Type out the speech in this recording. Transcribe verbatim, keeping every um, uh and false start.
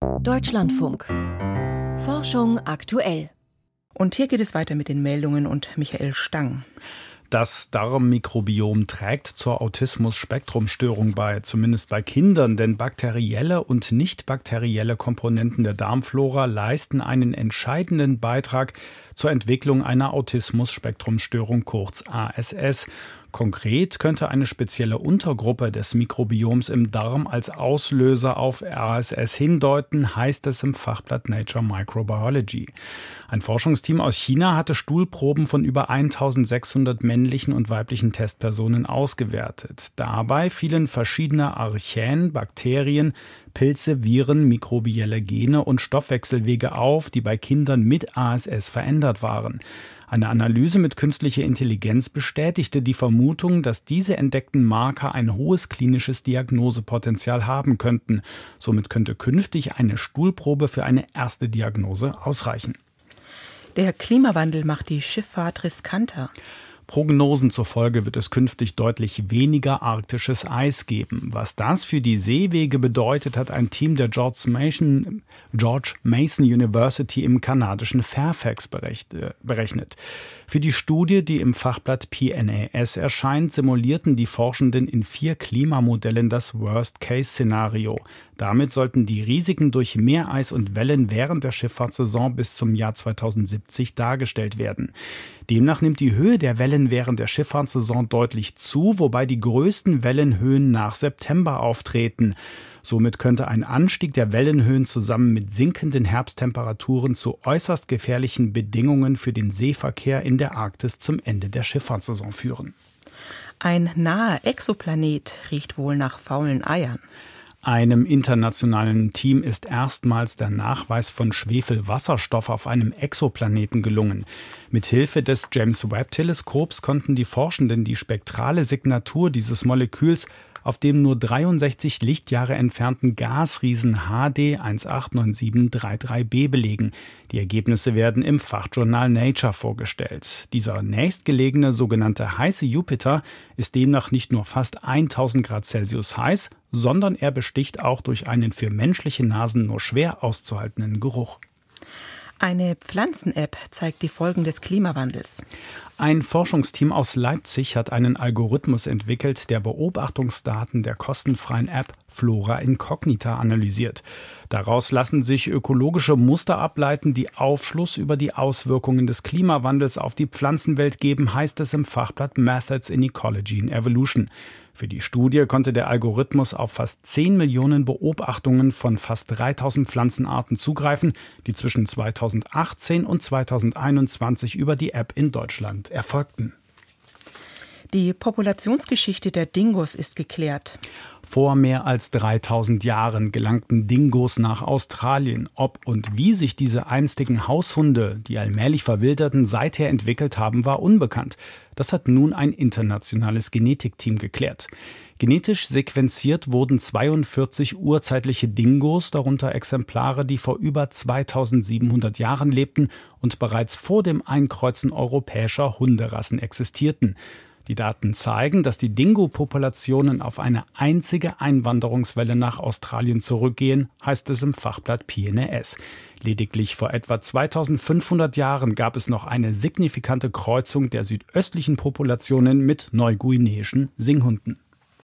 Deutschlandfunk. Forschung aktuell. Und hier geht es weiter mit den Meldungen und Michael Stang. Das Darmmikrobiom trägt zur Autismus-Spektrum-Störung bei, zumindest bei Kindern, denn bakterielle und nicht bakterielle Komponenten der Darmflora leisten einen entscheidenden Beitrag zur Entwicklung einer Autismus-Spektrum-Störung, kurz A S S. Konkret könnte eine spezielle Untergruppe des Mikrobioms im Darm als Auslöser auf A S S hindeuten, heißt es im Fachblatt Nature Microbiology. Ein Forschungsteam aus China hatte Stuhlproben von über eintausendsechshundert männlichen und weiblichen Testpersonen ausgewertet. Dabei fielen verschiedene Archäen, Bakterien, Pilze, Viren, mikrobielle Gene und Stoffwechselwege auf, die bei Kindern mit A S S verändert waren. Eine Analyse mit künstlicher Intelligenz bestätigte die Vermutung, dass diese entdeckten Marker ein hohes klinisches Diagnosepotenzial haben könnten. Somit könnte künftig eine Stuhlprobe für eine erste Diagnose ausreichen. Der Klimawandel macht die Schifffahrt riskanter. Prognosen zufolge wird es künftig deutlich weniger arktisches Eis geben. Was das für die Seewege bedeutet, hat ein Team der George Mason, George Mason University im kanadischen Fairfax berechnet. Für die Studie, die im Fachblatt P N A S erscheint, simulierten die Forschenden in vier Klimamodellen das Worst-Case-Szenario. Damit sollten die Risiken durch Meereis und Wellen während der Schifffahrtssaison bis zum Jahr zweitausendsiebzig dargestellt werden. Demnach nimmt die Höhe der Wellen während der Schifffahrtssaison deutlich zu, wobei die größten Wellenhöhen nach September auftreten. Somit könnte ein Anstieg der Wellenhöhen zusammen mit sinkenden Herbsttemperaturen zu äußerst gefährlichen Bedingungen für den Seeverkehr in der Arktis zum Ende der Schifffahrtssaison führen. Ein naher Exoplanet riecht wohl nach faulen Eiern. Einem internationalen Team ist erstmals der Nachweis von Schwefelwasserstoff auf einem Exoplaneten gelungen. Mithilfe des James-Webb-Teleskops konnten die Forschenden die spektrale Signatur dieses Moleküls auf dem nur dreiundsechzig Lichtjahre entfernten Gasriesen H D eins acht neun sieben drei drei b belegen. Die Ergebnisse werden im Fachjournal Nature vorgestellt. Dieser nächstgelegene sogenannte heiße Jupiter ist demnach nicht nur fast tausend Grad Celsius heiß, sondern er besticht auch durch einen für menschliche Nasen nur schwer auszuhaltenden Geruch. Eine Pflanzen-App zeigt die Folgen des Klimawandels. Ein Forschungsteam aus Leipzig hat einen Algorithmus entwickelt, der Beobachtungsdaten der kostenfreien App Flora Incognita analysiert. Daraus lassen sich ökologische Muster ableiten, die Aufschluss über die Auswirkungen des Klimawandels auf die Pflanzenwelt geben, heißt es im Fachblatt Methods in Ecology and Evolution. Für die Studie konnte der Algorithmus auf fast zehn Millionen Beobachtungen von fast dreitausend Pflanzenarten zugreifen, die zwischen zweitausendachtzehn und zweitausendeinundzwanzig über die App in Deutschland erfolgten. Die Populationsgeschichte der Dingos ist geklärt. Vor mehr als dreitausend Jahren gelangten Dingos nach Australien. Ob und wie sich diese einstigen Haushunde, die allmählich verwilderten, seither entwickelt haben, war unbekannt. Das hat nun ein internationales Genetikteam geklärt. Genetisch sequenziert wurden zweiundvierzig urzeitliche Dingos, darunter Exemplare, die vor über zweitausendsiebenhundert Jahren lebten und bereits vor dem Einkreuzen europäischer Hunderassen existierten. Die Daten zeigen, dass die Dingo-Populationen auf eine einzige Einwanderungswelle nach Australien zurückgehen, heißt es im Fachblatt P N A S. Lediglich vor etwa zweitausendfünfhundert Jahren gab es noch eine signifikante Kreuzung der südöstlichen Populationen mit neuguineischen Singhunden.